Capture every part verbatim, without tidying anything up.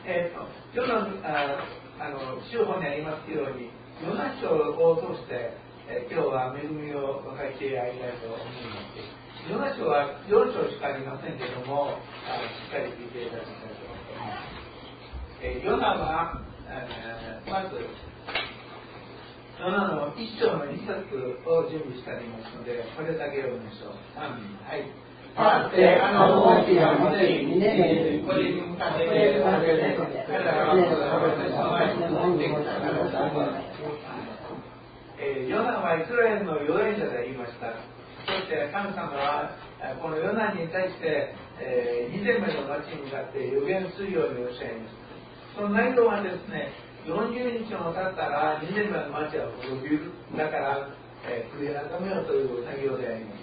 えー、とヨナああの週報にありますように、ヨナ書を通して、えー、今日は恵みを分かち合いたいと思います。ヨナ書はよん章しかありませんけども、あしっかり聞いていただきたいと思います。えー、ヨナは、えー、まずヨナのいっ章のに節を準備してありますので、これだけ読みましょう。さん、はい。 かつてあの王子がもしにねんこれに向かってこれを食べて彼らはこれを食べてその前に飲んできたからだと。 ヨナはイスラエルの預言者でありました。そして神様はこのヨナに対して、えー、ニネベの町に向かって預言するようにおっしゃいました。その内容はですね、よんじゅうにちも経ったらニネベの町は滅びる。だから、えー、悔い改めようという内容であります。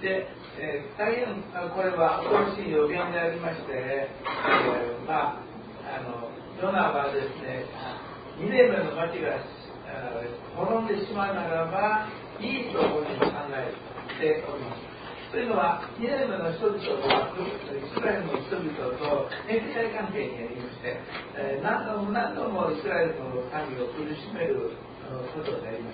で、えー、大変これは恐ろしい予言でありまして、えー、まああのヨナはですね、ニネベの町が滅んでしまうならばいいと本人考えております。というのは、ニネベの人々はイスラエルの人々と敵対関係にありまして、えー、何度も何度もイスラエルの民を苦しめることでありました。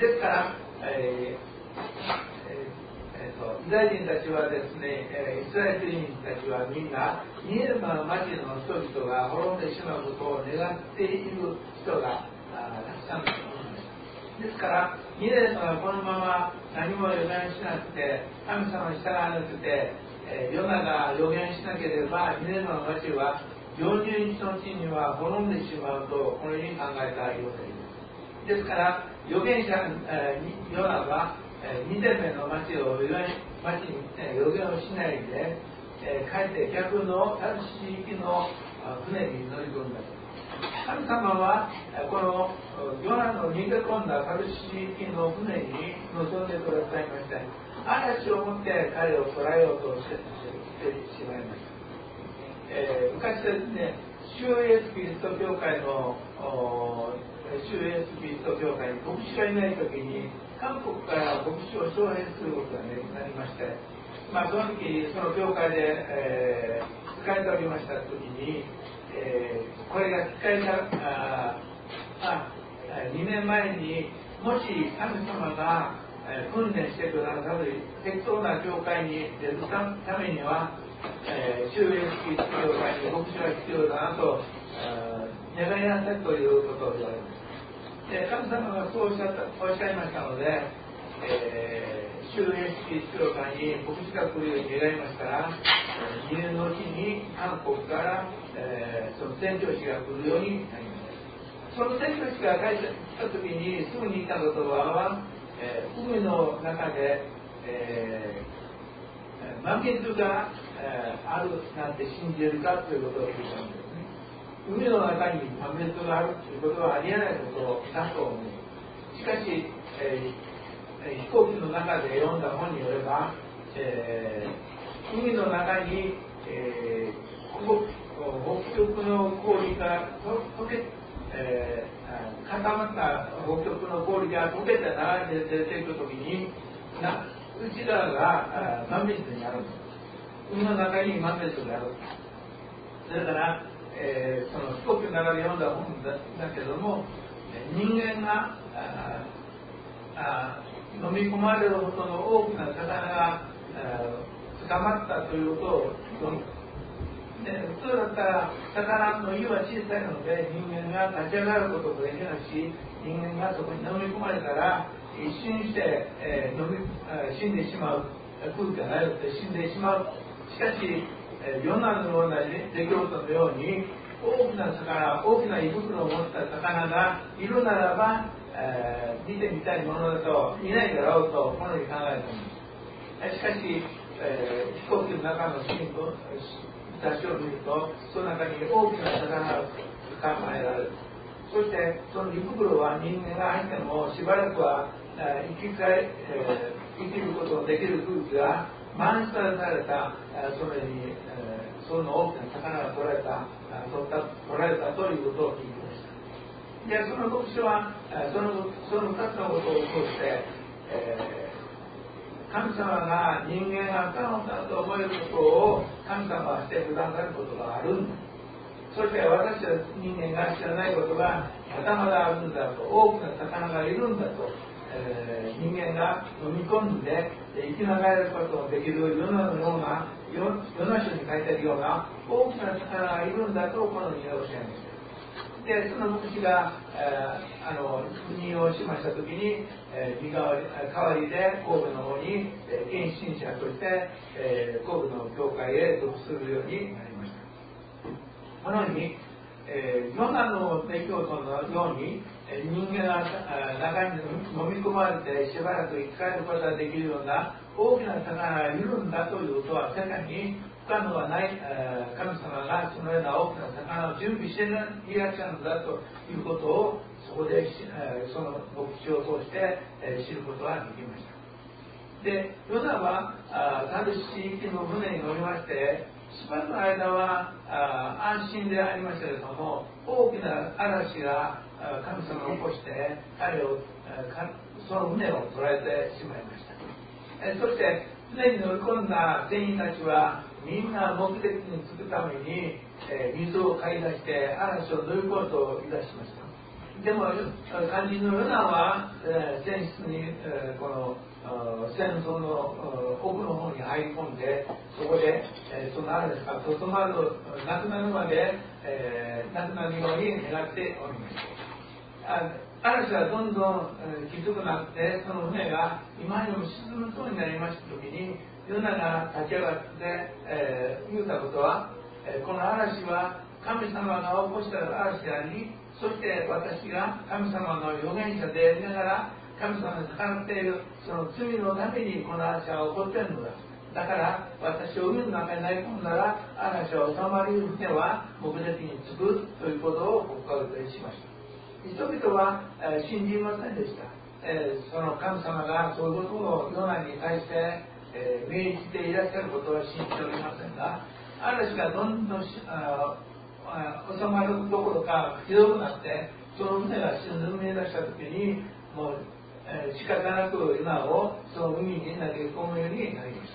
ですから、えーえーえー、とユダヤ人たちはですね、えー、イスラエル人たちはみんなニネベの町の人々が滅んでしまうことを願っている人がたくさんいます。ですからニネベはこのまま何も予言しなくて神様に従わなくて、えー、ヨナが予言しなければニネベの町はよんじゅうにちのうちには滅んでしまうとこのように考えたようです。ですから預言者、えー、ヨナはニネベの町を町に予言をしないで、えー、帰って逆のタルシ地域の船に乗り込んだと。神様はこのヨナの逃げ込んだタルシ地域の船に臨んでくださいました。嵐をもって彼を捕らえようとしてしまいました。えー、昔ですね、主イエスキリスト教会の主イエスキリスト教会に牧師がいないときに韓国から牧師を招聘することが、ね、なりまして、まあ、その時その教会で、えー、使えておりました時に、えー、これが使えたああにねんまえにもし神様が、えー、訓練してくださる適当な教会に出るためには、えー、主イエスキリスト教会に牧師が必要だなと願いなさいということを言われました。で神様がそうおっしゃった、おっしゃいましたので、えー、主イエスキリスト教会に牧師が来るように願いましたら、にねんのうちに韓国から、えー、その宣教師が来るようになりました。その宣教師が帰ってきた時にすぐに言った言葉は、えー、海の中で、えー、満月が、えー、あるなんて信じるかということを聞いたんですね。海の中に満月があるということはありえないことだと思う。しかし、えー、飛行機の中で読んだ本によれば、えー、海の中に、えー、北極の氷が溶け、えー、固まった北極の氷が溶けて流れて出ていくときにな内側が満月になるんです。海の中に満月がある。それからえー、その飛行機の中で読んだ本 だ, だけども人間がああ飲み込まれるほどの大きな魚が捕まったということを読む。で普通だったら魚の胃は小さいので人間が立ち上がることもできないし人間がそこに飲み込まれたら一瞬して、えー、飲み死んでしまう空気がないので死んでしまう。しかしヨナのような出来事のように大きな魚、大きな胃袋を持った魚がいるならば、えー、見てみたいものだといないだろうとこのように考えたんです。しかし、えー、飛行機の中の新聞雑誌を見るとその中に大きな魚が捕まえられる。そしてその胃袋は人間が入ってもしばらくは、えー、生き返、えー、生きることのできる空気が満載された、そのように、えー、その大きな魚が取られた、取った取られたということを聞いていました。で、その牧師はそのそのふたつのことを通して、えー、神様が人間が可能だと思えることを神様はしてくださることがあるんだ。 そして私たち人間が知らないことがまだまだあるんだと、多くの魚がいるんだと、えー、人間が飲み込んで生きながらえることのできる世のような、世の書に書いてあるような大きな魚がいるんだとこの人がおっしゃいました。で、その牧師が、えー、あの引用しましたときに、えー、身代わり代わりで神戸の方に、えー、献身者として、えー、神戸の教会へ属するようになりました。このように、えー、ヨナの出来事のように、えー、人間が中に飲み込まれてしばらく生き返ることができるような大きな魚がいるんだということは世界に不可能はない、えー、神様がそのような大きな魚を準備していらっしゃるんだということをそこで、えー、その牧師を通して、えー、知ることができました。で、ヨナはタルシ地域の船に乗りましてしばらくの間はあ安心でありましたけれども、大きな嵐が神様を起こして彼をその船を捉えてしまいました。えそして船に乗り込んだ船員たちはみんな目的に着くために、え水を買い出して嵐を乗り越えといたしました。でも肝心のヨナは、えー、船室に、えー、この戦争の奥の方に入り込んで、そこで、えー、その嵐がとどまるなくなるまで、えー、なくなるように願っておりました。嵐がどんどん、えー、きつくなって、その船が今にも沈むそうになりましたときに、ヨナが立ち上がって、えー、言うたことは、えー、この嵐は神様が起こした嵐であり、そして私が神様の預言者でありながら神様に逆らっているその罪のためにこの嵐は起こっているのだ。だから私を海の中に投げ込んだら嵐は収まり船は目的に着くということを告白しました。人々は、えー、信じませんでした。えー、その神様がそういうことをヨナに対して、えー、命じていらっしゃることは信じておりませんが、嵐がどんどん収まるどころかひどくなってその船が沈み出した時にもう、えー、仕方なく今をその海に投げ込むようになりました。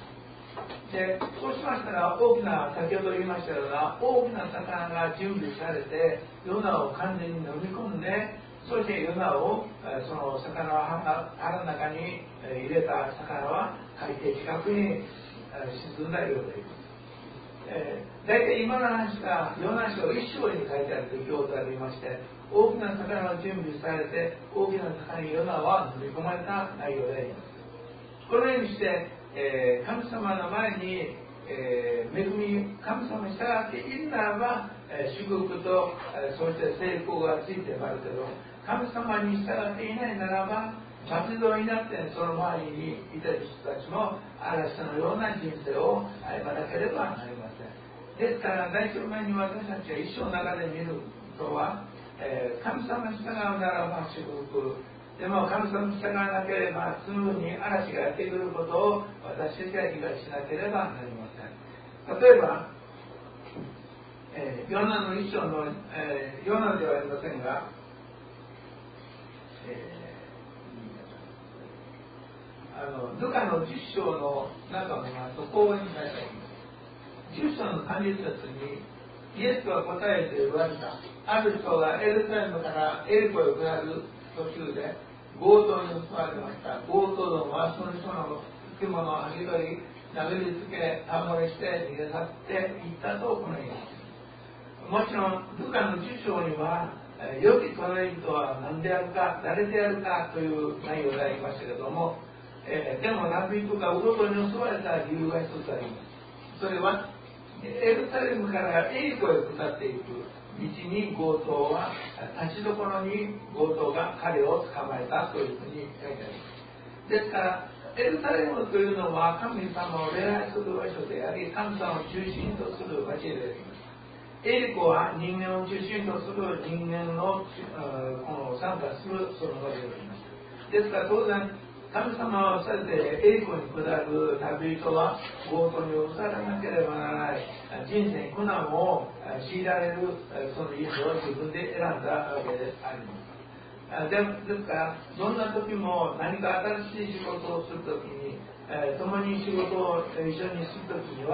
でそうしましたら大きな先ほど言いましたような大きな魚が準備されてヨナを完全に飲み込んで、そしてヨナを、えー、その魚を腹の中に入れた魚は海底近くに、えー、沈んだようであります。えー、大体今の話がヨナ書一章に書いてあるという表がありまして、大きな魚が準備されて大きな魚にヨナは飲み込まれた内容であります。このようにして、えー、神様の前に、えー、恵み神様に従っているならば、えー、祝福と、えー、そして成功がついてまいるけど、神様に従っていないならば待ち遠になってその周りにいた人たちも嵐のような人生を歩まなければなりません。ですから大体前に私たちは一生の中で見ることは、えー、神様に従うならば祝福でも神様に従わなければすぐに嵐がやってくることを私たちは理解しなければなりません。例えば、えー、ヨナの一章の、えー、ヨナではありませんが、えーあのルカのじゅっ章の中を見ますとこういうふうに書いてあります。じゅっ章のさんじゅっ節にイエスは答えて言われた。ある人がエルサレムからエリコへ下る途中で強盗に襲われました。強盗どもはその人の着物を剥ぎ取り殴りつけたもれして逃げ去っていったとこのように。もちろんルカのじゅっ章には良き隣人は何であるか誰であるかという内容でありましたけども、えー、でもナビとか強盗に襲われた理由が一つあります。それはエルサレムからエリコへ下っていく道に強盗は立ちどころに強盗が彼を捕まえたというふうに書いてあります。ですからエルサレムというのは神様を礼拝する場所であり神様を中心とする場所であります。エリコは人間を中心とする人間のこの参加するその場所であります。ですから当然神様をされてエリコに下る旅人は強盗に襲われなければならない人生に苦難を強いられるその家を自分で選んだわけであります。でですからどんな時も何か新しい仕事をするときに共に仕事を一緒にするときには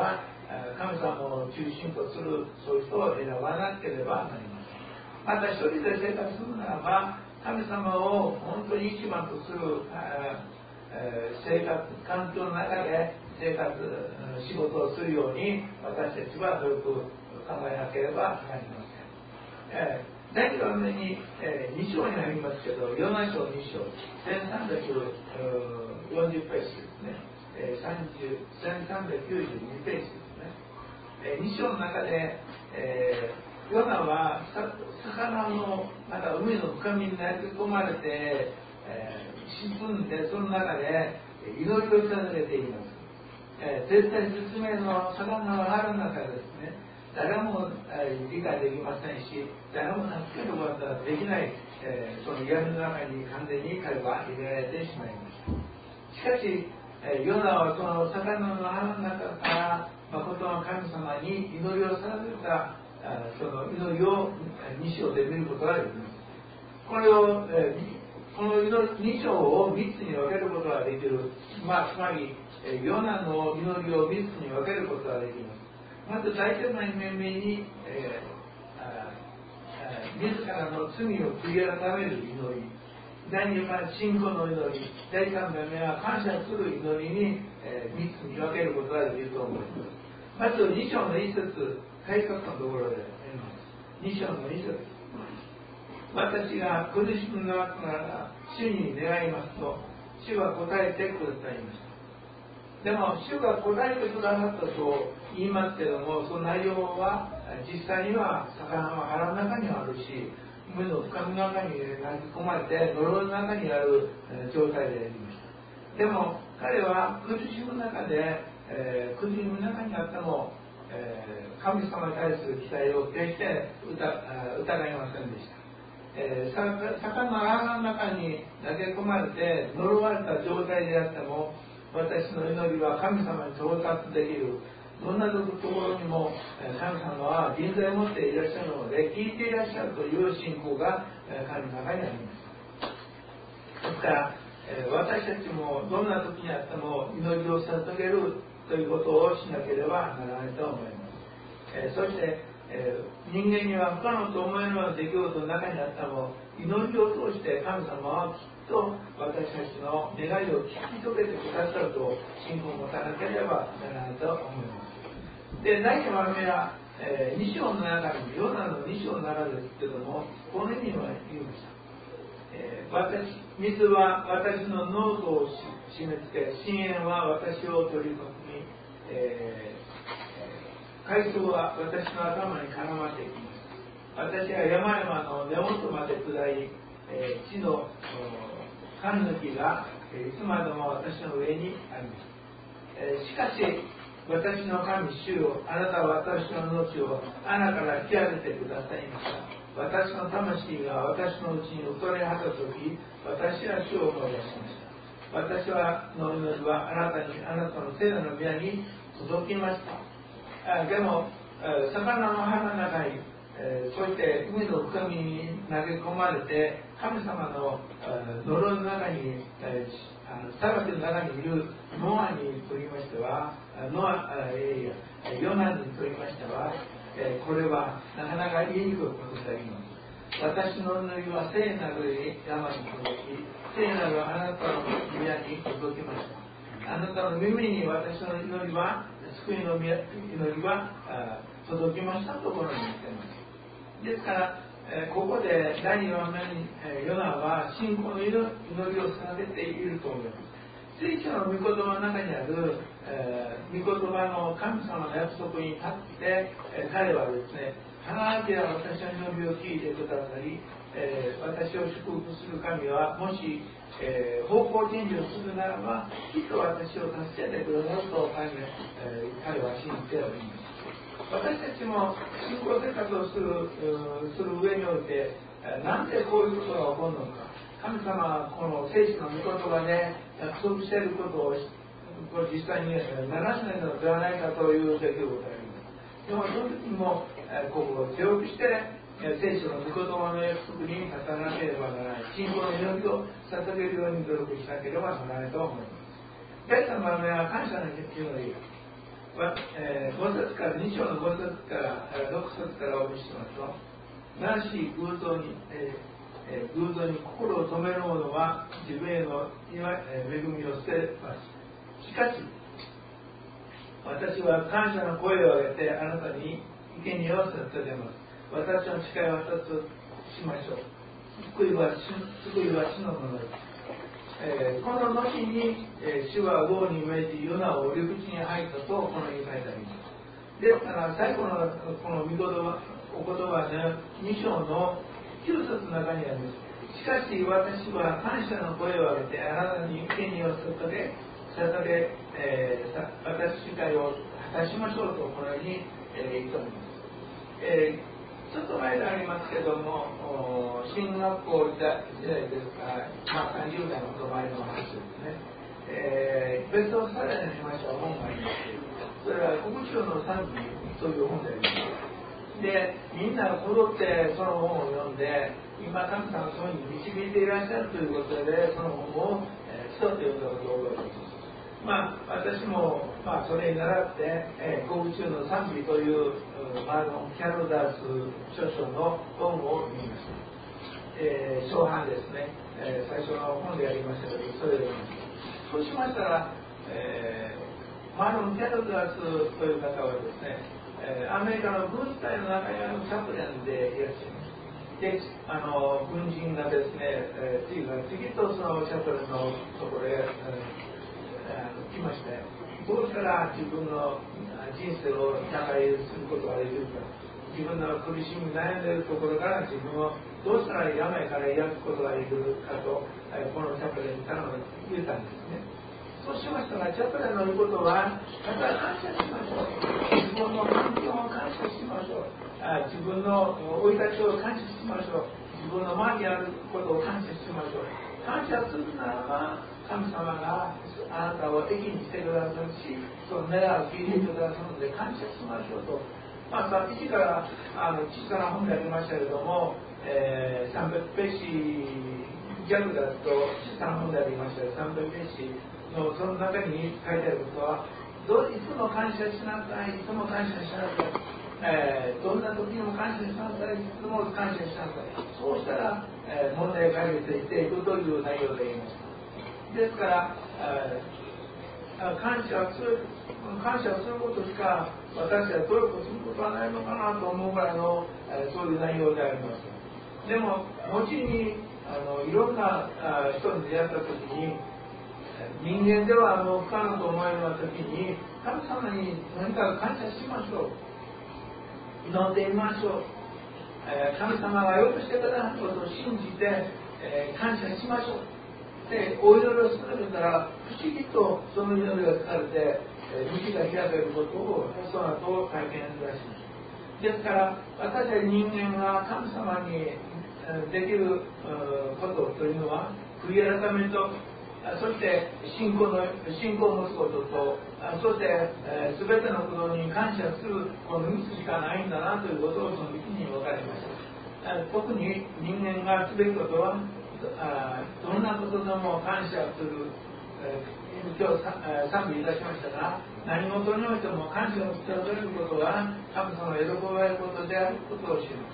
神様を中心とするそういう人を選ばなければなりません。また一人で生活するならば、神様を本当に一番とする生活環境の中で生活仕事をするように私たちは努力考えなければなりません。えー、第二番目に、えー、に章に入りますけど、ヨナ書に章せんさんびゃくよんじゅうページですね、えー、せんさんびゃくきゅうじゅうにページですね。えー、に章の中で、えー、ヨナは魚のなんか海の深みに投げ込まれて、えー、沈んでその中で祈りを捧げています。えー、絶対説明の魚のある中でですね、誰も、えー、理解できませんし、誰も助けることができない、えー、その闇の中に完全に彼は入れられてしまいました。しかし、えー、ヨナはその魚の腹の中から誠の神様に祈りを捧げたその祈りをに章で見ることができます。これを、えー、このに章をみっつに分けることができる、まあ、つまりヨナの祈りをみっつに分けることができます。まず大体の面々に、えー、ああ自らの罪を悔い改める祈り、第二番信仰の祈り、第三番目は感謝する祈りに、えー、みっつに分けることができると思います。まずに章の一節、開拓のところであります。に章の一節、私が苦しむ中から主に願いますと、主は答えてくださいました。でも主が答えてくださったと言いますけれども、その内容は実際には魚の腹の中にあるし、海の深みの中に投げ込まれて呪いの中にある状態でありました。でも彼は苦しむ中で、えー、苦しむ中にあっても、えー、神様に対する期待を決して疑いませんでした。えー、魚の腹の中に投げ込まれて呪われた状態であっても、私の祈りは神様に到達できる。どんなところにも神様は臨在を持っていらっしゃるので、聞いていらっしゃるという信仰が彼の中にあります。ですから、私たちもどんな時にあっても祈りを捧げるということをしなければならないと思います。そして、人間には不可能と思えるような出来事の中にあっても、祈りを通して神様はきっと私たちの願いを聞き届けてくださると信仰を持たなければならないと思います。で、第二番目は、えー、に章の中に、ヨナのに章の中ですけれども、このように言いました。えー、私、水は私の濃度を締め付け、深淵は私を取り込み、えー、海藻は私の頭に絡まっていきます。私は山々の根元まで下り、えー、地の神の木が、えー、いつまでも私の上にあります。えー、しかし私の神主よ、あなたは私の命を穴から引き上げてくださいました。私の魂が私のうちに衰え果たった時、私は主を思い出しました。私はの祈りはあなたに、あなたの聖なる宮に届きました。あでも、魚の腹の中に、えー、そして海の深みに投げ込まれて、神様の呪いの中に、えー裁きの中にいるノアにとりましては、ノア、いやいや、ヨナにとりましては、えー、これはなかなか言いにくいことであります。私の祈りは聖なる山に届き、聖なるあなたの宮に届きました。あなたの耳に私の祈りは、救いの祈りは届きましたところに言っています。ですから、ここで第二番目にヨナは信仰の祈りを捧げていると思います。聖書の御言葉の中にある、えー、御言葉の神様の約束に立って、えー、彼はですね、必ず私の祈りを聞いてくださり、えー、私を祝福する神はもし、えー、方向転換をするならばきっと私を助けてくださると彼、えー、彼は信じております。私たちも信仰生活をする、する上において、なんでこういうことが起こるのか。神様はこの聖書の御言葉で約束していることを実際にならしないのではないかという出来事があります。でもその時にも心を強くして聖書の御言葉の約束に立たなければならない。信仰の祈りを捧げるように努力しなければならないと思います。第三番目は感謝の祈り。 えー、ご節からに章のご節からろく節からお見せしますと、なし偶像に、えーえー、偶像に心を止める者は自分への恵みを捨てます。しかし私は感謝の声を上げてあなたに生贄を捧げます。私の誓いを二つしましょう。救いは救いは主のものです。えー、この後に、えー、主は豪に命じヨナを陸地に入ったとこのように書いてあります。ですから最後のこの御言葉お言葉のに章のきゅう節の中にあります。しかし私は感謝の声を上げてあなたに生贄を捧げ捧げ、えー、私誓いを果たしましょうとこのように、えー、言っております。えーちょっと前でありますけども、進学校時代ですから、まあ、さんじゅう代のこと前の話ですね、えー、ベストセラーにしました本がありますけど、それは国中の賛美という本であります。で、みんな戻ってその本を読んで、今、神様がそういうふうに導いていらっしゃるということで、その本を、えー、一つ読んだことを覚えています。まあ、私も、まあ、それに倣って、えー、国中の賛美という、マーロン・キャロダース著書の本を見ました。えー、初版ですね、えー、最初の本でやりましたけど、それを読みました。そうしましたら、えー、マーロン・キャロダースという方はですね、えー、アメリカの軍隊の中にあるチャプレンでいらっしゃいます。で、あの軍人がですね、えー、次が次とそのチャプレンのところへ、えー来まして、どうしたら自分の人生を打開することができるか、自分の苦しみ悩んでいるところから自分をどうしたら病から癒すことができるかと、このチャプレンに頼んで言ったんですね。そうしましたら、チャプレンの言うことは、ただ感謝しましょう。自分の環境を感謝しましょう。あ自分の生い立ちを感謝しましょう。自分の周りにあることを感謝しましょう。感謝するならば、神様があなたを益にしてくださるし、その願いを聞いてくださるので感謝しましょうと。まあ、さっきからあの小さな本でありましたけれども、えー、さんびゃくページ弱だと小さな本でありましたが、さんびゃくページのその中に書いてあることは、どいつも感謝しなさい、いつも感謝しなさい。えー、どんな時にも感謝しなさい、いつも感謝しなさい。そうしたら、えー、問題解決していくという内容で言いました。ですから、えー、感謝する感謝することしか私は努力することはないのかなと思うぐらいの、えー、そういう内容であります。でも後にあのいろんなあ人に出会った時に、人間ではあの不可能と思えるような時に神様に何か感謝しましょう、祈ってみましょう、えー、神様がよくしてくださることを信じて、えー、感謝しましょうでお祈りをするから不思議とその祈りがされて、えー、道が開けることをその後体験いたします。ですから私たち人間が神様にできることというのは悔い改めと、そして信仰の信仰を持つことと、そしてえー、全てのことに感謝するこのみっつしかないんだなということをその時に分かりました。特に人間がすべきことはあどんなことでも感謝する、えー、今日賛美いたしましたが、何事においても感謝を伝えることが神様が喜ばれることであることを知ります。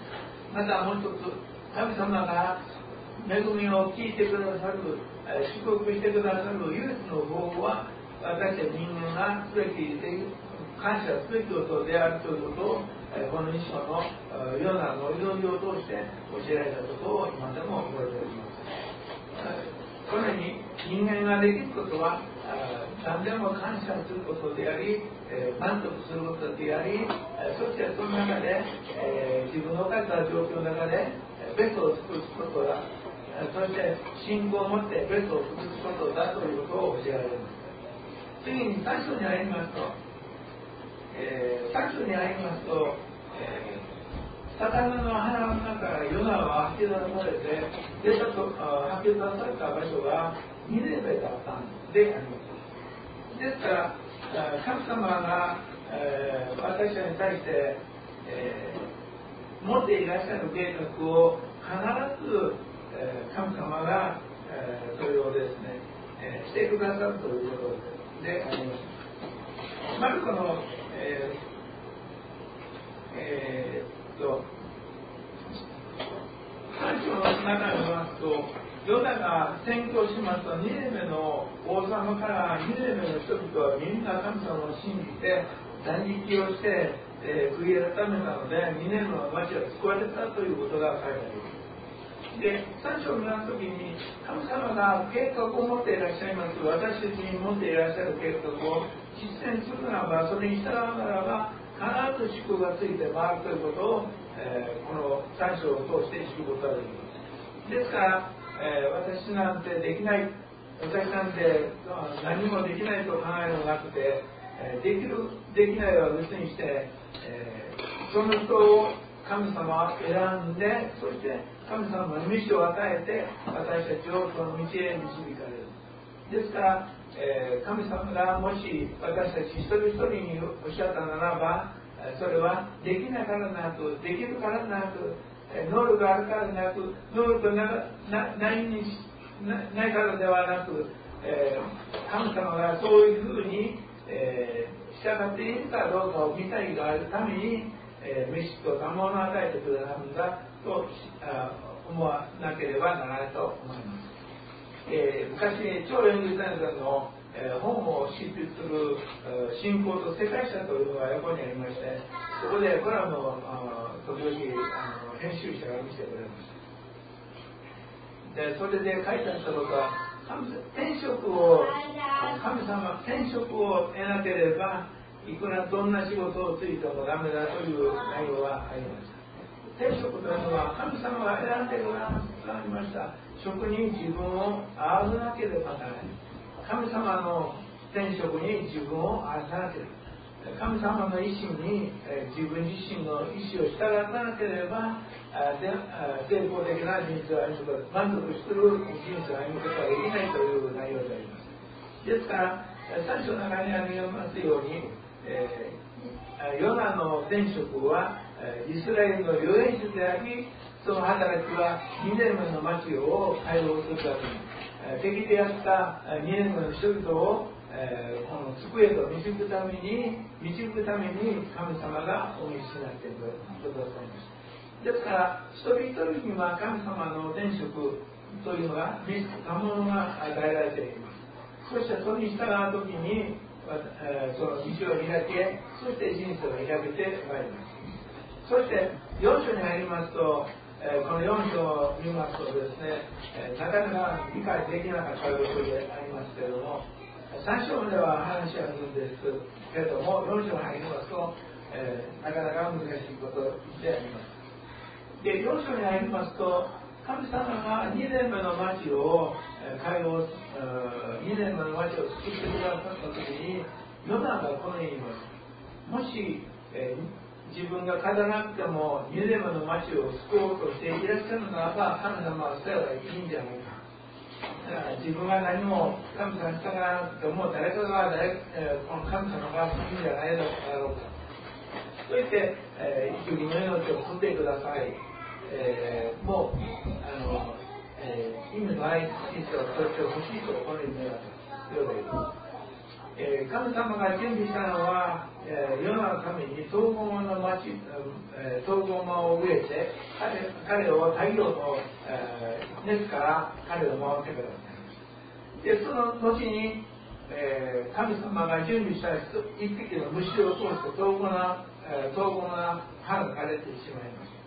またもう一つ、神様が恵みを聞いてくださる、祝福してくださる唯一の方法は、私たち人間がすべき感謝すべきことであるということを、この一章のヨナの祈りを通して教えられたことを今でも覚えております。このように人間ができることは何でも感謝することであり、満足することであり、そしてその中で自分の置かれた状況の中でベストを尽くすことだ、そして信仰を持ってベストを尽くすことだということを教えられます。次にさん章に入りますと、えー、さん章に入りますと、えー、魚の腹の中からヨナは吐き出されて、出たと吐き出された場所がニネベだったんであります。ですから、神様が、えー、私たちに対して、えー、持っていらっしゃる計画を必ず、えー、神様が、えー、それをですね、えー、してくださるということであります。 マルコの、えーえー、っとさん章の中に見ますと、ヨナが宣教しますと、ニネベの王様からニネベの人々はみんな神様を信じて断食をして、えー、悔い改めたので、ニネベの町は救われたということが書いてあります。で、さん章を見ますときに、神様が計画を持っていらっしゃいます。私たちに持っていらっしゃる計画を実践するならば、それに従うならば、必ず祝福がついて回るということを、えー、このさん章を通して知ることができます。ですから、えー、私なんてできない、私なんて何もできないと考えるのがなくて、えー、できる、できないは別にして、えー、その人を神様は選んで、そして神様の道を与えて、私たちをその道へ導かれる。ですから、えー、神様がもし私たち一人一人におっしゃったならば、それはできないからなく、できるからなく、能力があるからなく、能力が な, な, ないになないからではなく、えー、神様がそういうふうに、えー、従っているかどうかを見たいがあるために、えー、飯と賜物を与えてくださるんだと思わなければならないと思います。えー、昔、超連立先生の、えー、本を執筆する信仰と世界史というのが横にありまして、そこでコラムを時々あの編集者が見せてくれました。で、それで書いてあったことは、天職を神様天職を得なければいくらどんな仕事をついてもダメだという内容がありました。天職というのは神様が選んでくださいました職に自分を合わなければならない。神様の天職に自分を合わさなければ、神様の意志に、えー、自分自身の意志を従わなければ成功的な人生を歩むこと、満足する人生を歩むことができないという内容であります。ですからさん章の中にありますように、えー、ヨナの天職はイスラエルの預言者であり、その働きはニネベの町を解放するために、敵であったニネベの人々を、えー、この救えと導くために導くために神様がお召しになっているとくださいました。ですから一人一人には神様の天職というのが召す賜物が与えられています。そしてそれに従う時に、えー、その道を開け、そして人生を開けてまいります。そしてよん章に入りますと、えー、このよん章を見ますとですね、えー、なかなか理解できなかったことでありますけれども、さん章までは話はするんですけれども、よん章に入りますと、えー、なかなか難しいことであります。で、よん章に入りますと、神様がニネベの町を解放、ニネベの町を救ってくださったときに、ヨナがこのように言います。もし、えー自分が勝たなくてもニネベの町を救おうとしていらっしゃるならば、神様はそれはいいんじゃないか。だから自分が何も神様に従わなくても誰かが誰、えー、この神様がいいんじゃないだろうか。そして、えー、一人の命を取ってください。えー、もうあの、えー、意味のない人生を取ってほしいとこの意味がようであります。えー、神様が準備したのは、えー、世のためにトウゴマの町、えー、トウゴマを植えて彼、彼を太陽の、えー、熱から彼を守ってください。で、その後に、えー、神様が準備した一匹の虫を通してトウゴマ、えー、トウゴマ葉が枯れてしまいました。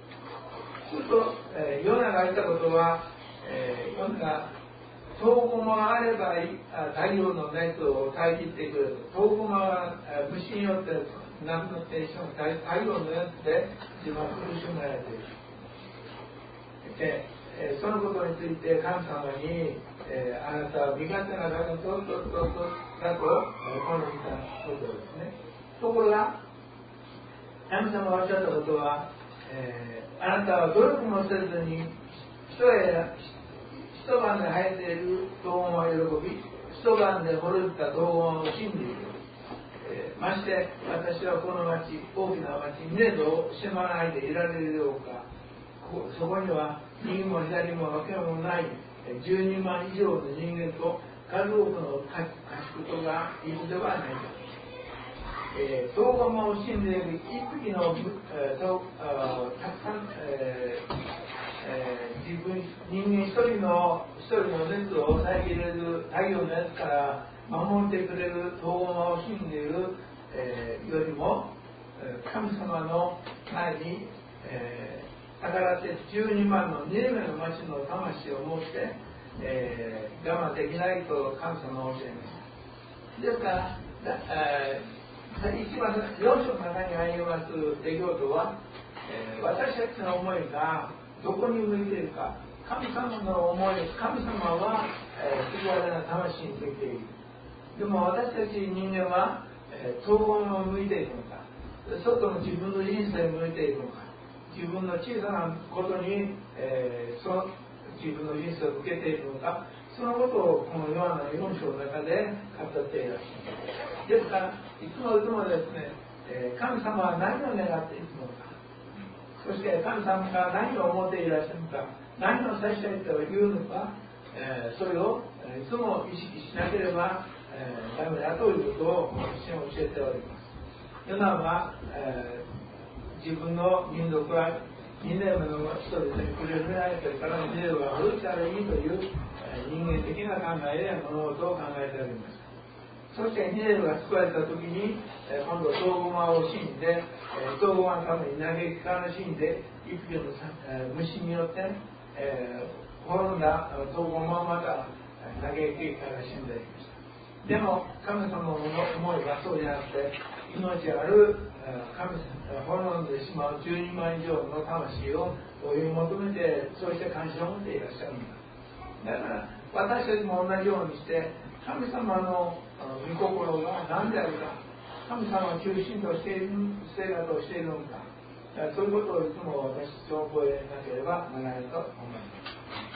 すると、えー、ヨナが言ったことは、えー、ヨナがトウゴマがあれば太陽の熱を遮ってくれる。トウゴマは虫によってなくなってしまう。太陽の熱で自分は苦しめられている。で、そのことについて神様に、えー、あなたは身勝手なだけのトウトウトウトウだとこの見たことですね。ところが神様がおっしゃったことは、えー、あなたは努力もせずに人へ一晩で生えているトウゴマを喜び、一晩で滅びたトウゴマを信じる、えー、まして私はこの町、大きな町ニネベを迫らないでいられるようか。こそこには右も左も分けもないじゅうにまん以上の人間と数多くの家畜とがいるではないか。 えー、統合を惜しんでいる一匹の、えー、とたくさん、えーえー、自分人間一人の一人の熱を遮れる太陽の熱から守ってくれる統合を惜しんでいる、えー、よりも神様の前に、えー、逆らってじゅうにまんのニネベの町の魂を持って、えー、我慢できないと神様はおっしゃいます。ですから、えー一番よん章の中にあります出来事は、えー、私たちの思いがどこに向いているか、神様の思い、神様は、えー、救われな魂に向いている。でも私たち人間は、えー、統合を向いているのか、外の自分の人生に向いているのか、自分の小さなことに、えー、その自分の人生を受けているのか、そのことをこのヨハネのよん章の中で語っていらっしゃる。ですから、いつもいつもですね、えー、神様は何を願っているのか、そして神様が何を思っていらっしゃるのか、何をさせたいというのか、えー、それを、えー、いつも意識しなければ、えー、ダメだということを私は教えております。ヨナは、えー、自分の民族はニネベの人ですね、苦しめられているからニネベは滅びたらいいという人間的な考えで物事を考えております。そしてニネベが救われた時に、今度トウゴマを死んで、トウゴマのために嘆きから死んで一匹の虫によって、えー、滅んだトウゴマはまた嘆きから死んでいました。でも神様の思いはそうじゃなくて、命ある神様、滅んでしまうじゅうにまん以上の魂を追い求めて、そうして関心を持っていらっしゃるんだ。だから私たちも同じようにして神様の御心が何であるか、神様を中心としている生活をしているのか、そういうことをいつも私たちは覚えなければならないと思います。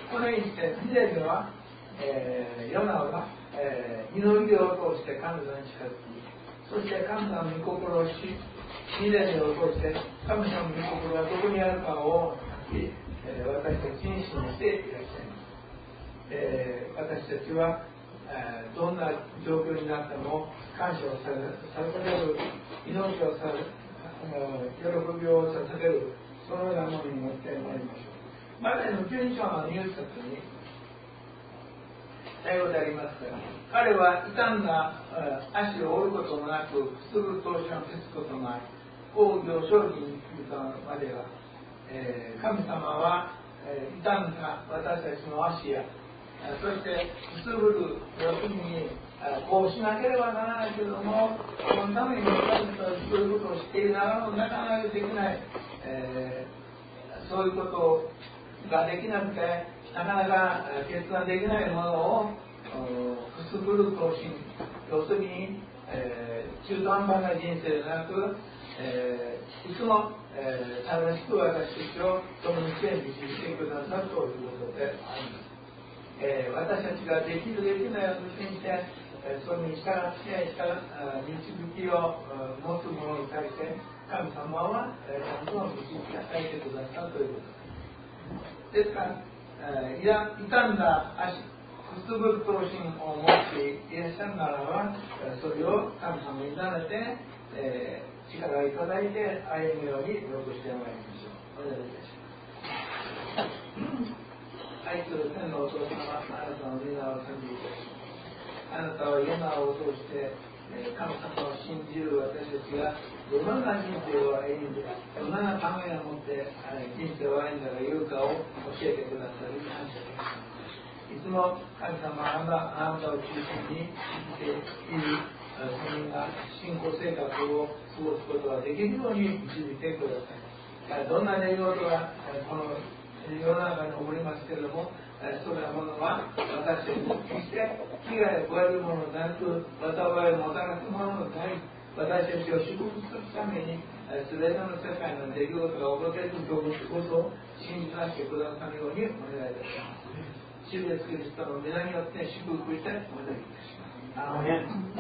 このようにしてニネベは、えー、ヨナは、えー、祈りを通して神様に近づき、そして神様の御心をし、ニネベを通して神様の御心がどこにあるかを、えー、私たちに示していらっしゃいます。えー、私たちは、えー、どんな状況になっても感謝をされる、命をされる、喜びを捧げる、そのようなものに持ってまいりましょう。マタイのじゅうに章のに節に英語でありますが、彼は傷んだ足を折ることもなく、くすぶる闘志を消すこともない、工業勝利に来るまでは、えー、神様は、えー、傷んだ私たちの足や、そしてくすぶる時にこうしなければならないけれども、そのために私たちはそういうことをしているならなかなかできない、えー、そういうことができなくてなかなか決断できないものをくすぶる闘心、要するに、えー、中途半端な人生でなく、えー、いつも、えー、正しく私たちをその道へ導いてくださるということであります。えー、私たちができるできないを信じて、えー、それに従って導きを持つ者に対して神様は、えー、ちゃんと導き与えてくださるということです。ですから、えー、傷んだ足、くすぶる闘心を持っていらっしゃるならば、それを神様に委ねて、えー、力をいただいて歩むようによくしてまいりましょう。お願いいたします。愛する天のお父様、あなたの皆を賛美いたします。あなたはヨナを通して、えー、神様を信じる私たちがどのような人生を歩んで、どのような考えを持って、えー、人生を歩んだらよいかを教えてくださり感謝いたします。いつも神様はあなたを中心に生きているそのような信仰生活を過ごすことができるように導いてください。どんな出来事がこの世の中に起こりますけれども、そういうものは私たちに決して被害を加えるものでなく、災いをもたらすものでない、私たちを祝福するために全ての世界の出来事が起こっているということを信じさせてくださるようにお願いいたします。主イエスキリストの皆によって祝福いたしお願いいたします。アーメン。